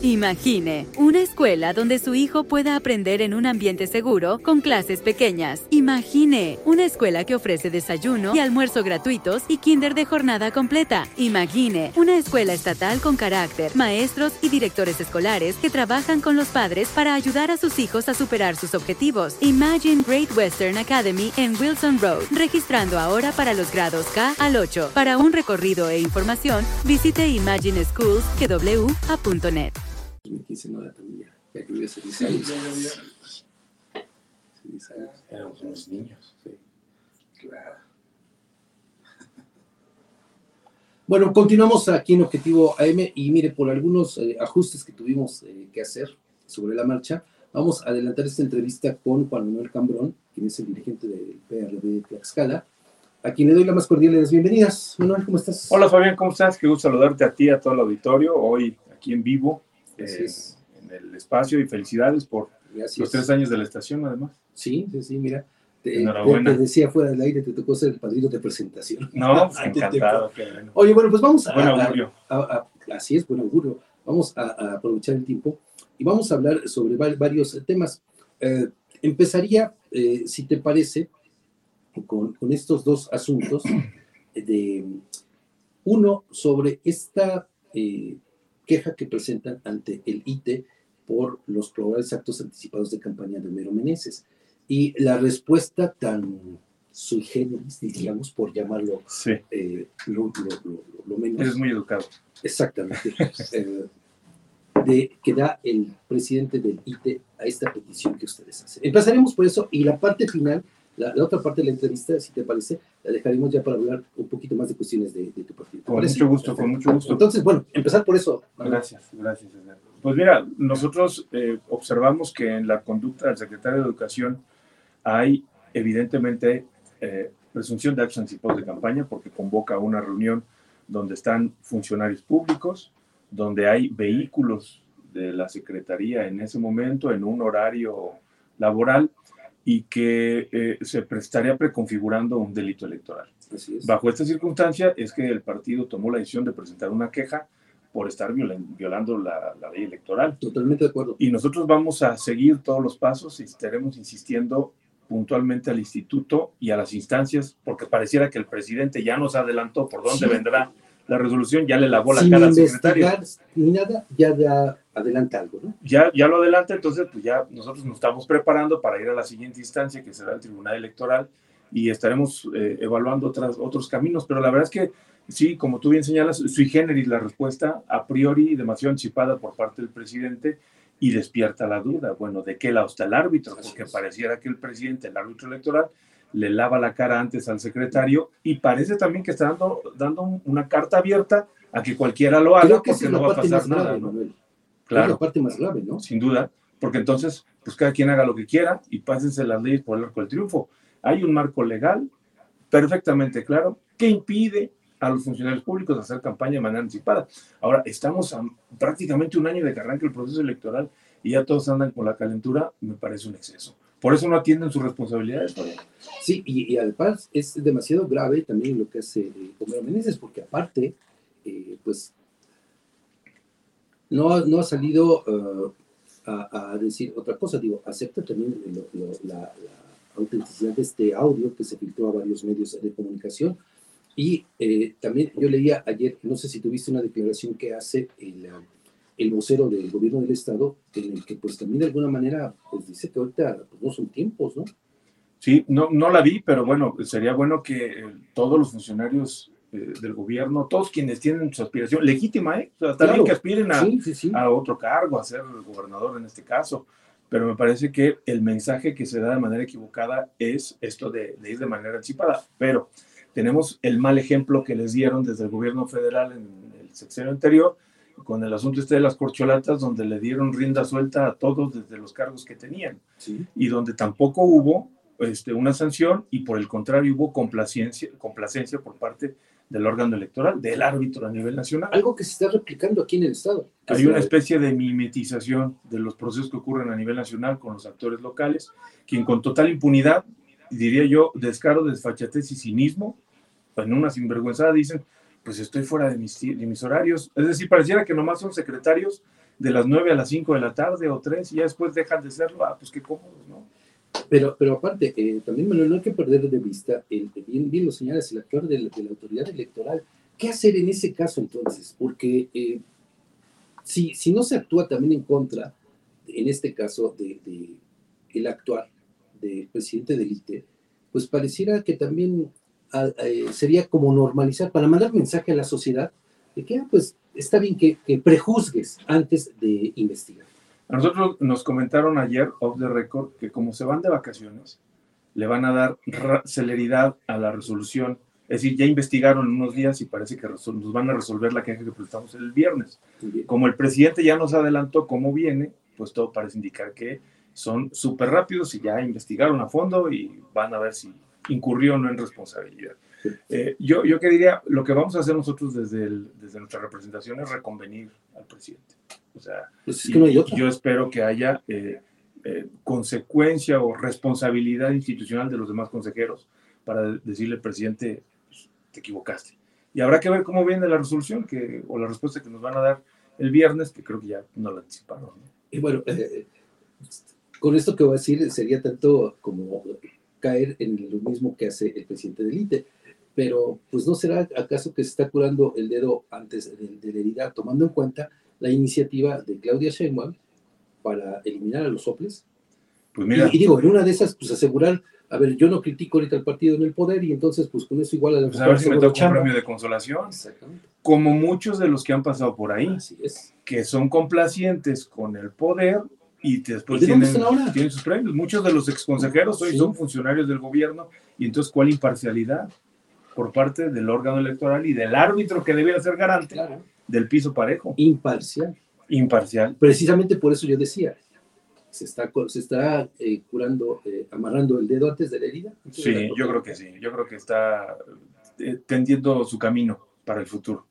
Imagine una escuela donde su hijo pueda aprender en un ambiente seguro con clases pequeñas. Imagine una escuela que ofrece desayuno y almuerzo gratuitos y kinder de jornada completa. Imagine una escuela estatal con carácter, maestros y directores escolares que trabajan con los padres para ayudar a sus hijos a superar sus objetivos. Imagine Great Western Academy en Wilson Road, registrando ahora para los grados K al 8. Para un recorrido e información, visite imagineschools.net. 2015 no era tan vieja, ya que hubiera 6 años. 6 años. Éramos unos niños. Sí, claro. Bueno, continuamos aquí en Objetivo AM y mire, por algunos ajustes que tuvimos que hacer sobre la marcha, vamos a adelantar esta entrevista con Juan Manuel Cambrón, quien es el dirigente del PRD Tlaxcala, a quien le doy la más cordial de las bienvenidas. Manuel, ¿cómo estás? Hola Fabián, ¿cómo estás? Qué gusto saludarte a ti, a todo el auditorio, hoy aquí en vivo. En el espacio y felicidades por los 3 años de la estación, además. Sí, mira. Enhorabuena. Te decía fuera del aire, te tocó ser el padrino de presentación. No, encantado. Bueno. Oye, bueno, pues vamos buen augurio. Así es, buen augurio. Vamos a aprovechar el tiempo y vamos a hablar sobre varios temas. Empezaría, si te parece, con estos dos asuntos. Uno, sobre esta queja que presentan ante el ITE por los probables actos anticipados de campaña de Homero Meneses. Y la respuesta tan sui generis, diríamos, por llamarlo sí. Lo menos. Eres muy educado. Exactamente. Que da el presidente del ITE a esta petición que ustedes hacen. Empezaremos por eso y la parte final, la otra parte de la entrevista, si te parece, la dejaremos ya para hablar un poquito más de cuestiones de tu partido. Con mucho gusto, con mucho gusto. Entonces, bueno, empezar por eso. Gracias. Pues mira, nosotros observamos que en la conducta del secretario de Educación hay evidentemente presunción de actos anticipados de campaña porque convoca una reunión donde están funcionarios públicos, donde hay vehículos de la Secretaría en ese momento en un horario laboral y que se estaría preconfigurando un delito electoral. Así es. Bajo esta circunstancia es que el partido tomó la decisión de presentar una queja por estar violando la ley electoral. Totalmente de acuerdo. Y nosotros vamos a seguir todos los pasos y estaremos insistiendo puntualmente al instituto y a las instancias, porque pareciera que el presidente ya nos adelantó por dónde vendrá la resolución, ya le lavó la cara al secretario. Ni nada, ya adelanta algo, ¿no? Ya lo adelanta, entonces pues ya nosotros nos estamos preparando para ir a la siguiente instancia, que será el Tribunal Electoral, y estaremos evaluando otros caminos, pero la verdad es que sí, como tú bien señalas, sui generis la respuesta, a priori demasiado anticipada por parte del presidente, y despierta la duda, bueno, ¿de qué lado está el árbitro? Porque pareciera que el presidente, el árbitro electoral, le lava la cara antes al secretario y parece también que está dando una carta abierta a que cualquiera lo haga. Creo que porque es no va a pasar nada, grave, ¿no? Manuel. Claro. Es la parte más grave, ¿no? Sin duda, porque entonces, pues cada quien haga lo que quiera y pásense las leyes por el arco del triunfo. Hay un marco legal perfectamente claro que impide a los funcionarios públicos hacer campaña de manera anticipada. Ahora, estamos a prácticamente un año de que arranque el proceso electoral y ya todos andan con la calentura, me parece un exceso. Por eso no atienden sus responsabilidades todavía. Sí, y además es demasiado grave también lo que hace Homero Meneses, porque aparte, pues, no ha salido a decir otra cosa. Digo, acepta también la autenticidad de este audio que se filtró a varios medios de comunicación. Y también yo leía ayer, no sé si tuviste una declaración que hace el vocero del gobierno del estado, en el que pues también de alguna manera pues dice que ahorita pues, no son tiempos, ¿no? Sí, no la vi, pero bueno, sería bueno que todos los funcionarios del gobierno, todos quienes tienen su aspiración legítima, o sea, también que aspiren a otro cargo, a ser gobernador en este caso, pero me parece que el mensaje que se da de manera equivocada es esto de ir de manera anticipada, pero tenemos el mal ejemplo que les dieron desde el gobierno federal en el sexenio anterior, con el asunto de las corcholatas, donde le dieron rienda suelta a todos desde los cargos que tenían, y donde tampoco hubo una sanción, y por el contrario hubo complacencia por parte del órgano electoral, del árbitro a nivel nacional. Algo que se está replicando aquí en el estado. Hay una especie de mimetización de los procesos que ocurren a nivel nacional con los actores locales, quien con total impunidad, diría yo, descaro, desfachatez y cinismo, en una sinvergüenzada dicen, pues estoy fuera de mis horarios. Es decir, pareciera que nomás son secretarios de las 9 a las 5 de la tarde o 3 y ya después dejan de serlo. Pues qué cómodos, ¿no? Pero aparte, también, Manuel, no hay que perder de vista, bien lo señalas, el actuar de la autoridad electoral. ¿Qué hacer en ese caso entonces? Porque si no se actúa también en contra, en este caso, de el actuar del presidente del ITE, pues pareciera que también sería como normalizar, para mandar mensaje a la sociedad de que pues está bien que prejuzgues antes de investigar. A nosotros nos comentaron ayer, off the record, que como se van de vacaciones, le van a dar celeridad a la resolución. Es decir, ya investigaron unos días y parece que nos van a resolver la queja que presentamos el viernes. Como el presidente ya nos adelantó cómo viene, pues todo parece indicar que son súper rápidos y ya investigaron a fondo y van a ver si incurrió o no en responsabilidad. Yo que diría, lo que vamos a hacer nosotros desde nuestra representación es reconvenir al presidente. O sea, pues es que no hay otra. Yo espero que haya consecuencia o responsabilidad institucional de los demás consejeros para decirle al presidente, pues, te equivocaste. Y habrá que ver cómo viene la resolución o la respuesta que nos van a dar el viernes, que creo que ya no la anticiparon, ¿no? Y bueno, con esto que voy a decir sería tanto como caer en lo mismo que hace el presidente del ITE, pero pues no será acaso que se está curando el dedo antes de la herida, tomando en cuenta la iniciativa de Claudia Sheinbaum para eliminar a los soples. Pues mira, y digo, en una de esas, pues asegurar, a ver, yo no critico ahorita al partido en el poder y entonces pues con eso igual a la pues a ver si me toca un premio de consolación. Exactamente. Como muchos de los que han pasado por ahí, así es, que son complacientes con el poder y después tienen sus premios. Muchos de los exconsejeros hoy son funcionarios del gobierno y entonces ¿cuál imparcialidad por parte del órgano electoral y del árbitro que debiera ser garante del piso parejo? Imparcial. Precisamente por eso yo decía, se está curando, amarrando el dedo antes de la herida. Sí, yo creo que sí. Yo creo que está tendiendo su camino para el futuro.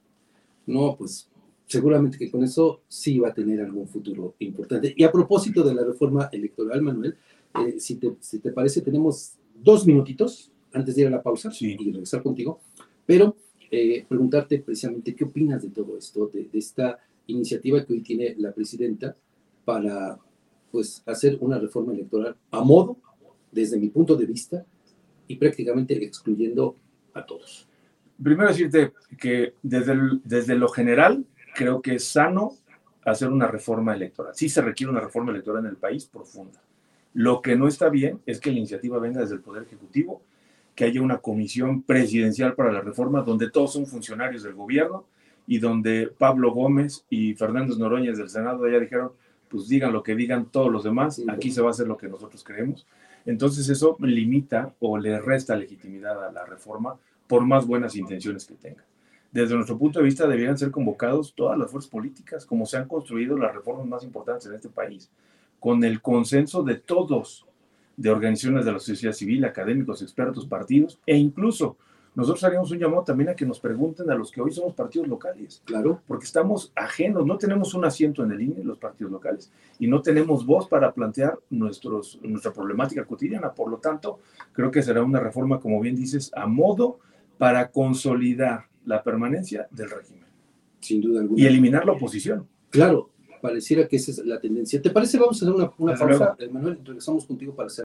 No, pues seguramente que con eso sí va a tener algún futuro importante. Y a propósito de la reforma electoral, Manuel, si te parece, tenemos 2 minutitos antes de ir a la pausa y regresar contigo, pero preguntarte precisamente qué opinas de todo esto, de esta iniciativa que hoy tiene la presidenta para pues hacer una reforma electoral a modo, desde mi punto de vista, y prácticamente excluyendo a todos. Primero decirte que desde lo general creo que es sano hacer una reforma electoral. Sí se requiere una reforma electoral en el país profunda. Lo que no está bien es que la iniciativa venga desde el Poder Ejecutivo, que haya una comisión presidencial para la reforma donde todos son funcionarios del gobierno y donde Pablo Gómez y Fernández Noroña del Senado ya dijeron, pues digan lo que digan todos los demás, aquí se va a hacer lo que nosotros creemos. Entonces eso limita o le resta legitimidad a la reforma por más buenas intenciones que tenga. Desde nuestro punto de vista deberían ser convocados todas las fuerzas políticas, como se han construido las reformas más importantes en este país, con el consenso de todos, de organizaciones de la sociedad civil, académicos, expertos, partidos, e incluso nosotros haríamos un llamado también a que nos pregunten a los que hoy somos partidos locales. Claro. Porque estamos ajenos, no tenemos un asiento en el INE, los partidos locales, y no tenemos voz para plantear nuestra problemática cotidiana. Por lo tanto, creo que será una reforma, como bien dices, a modo para consolidar la permanencia del régimen. Sin duda alguna. Y eliminar la oposición. Claro, pareciera que esa es la tendencia. ¿Te parece? Vamos a hacer una pausa, Manuel, regresamos contigo para hacer